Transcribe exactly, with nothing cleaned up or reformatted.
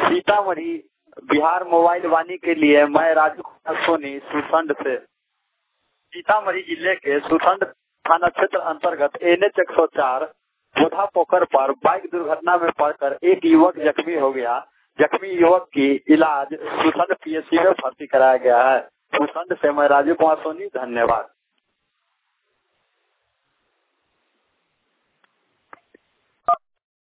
Sitamarhi Bihar mobile वाणी के लिए मैं राजू कुमार सोनी सुसंड से। सीतामढ़ी जिले के सुसंड थाना क्षेत्र अंतर्गत एन एच एक सौ चार बोधा पोखर पर बाइक दुर्घटना में पड़कर एक युवक जख्मी हो गया। जख्मी युवक की इलाज सुसंड पी एच सी में भर्ती कराया गया है। सुसंड से मैं राजू कुमार सोनी, धन्यवाद।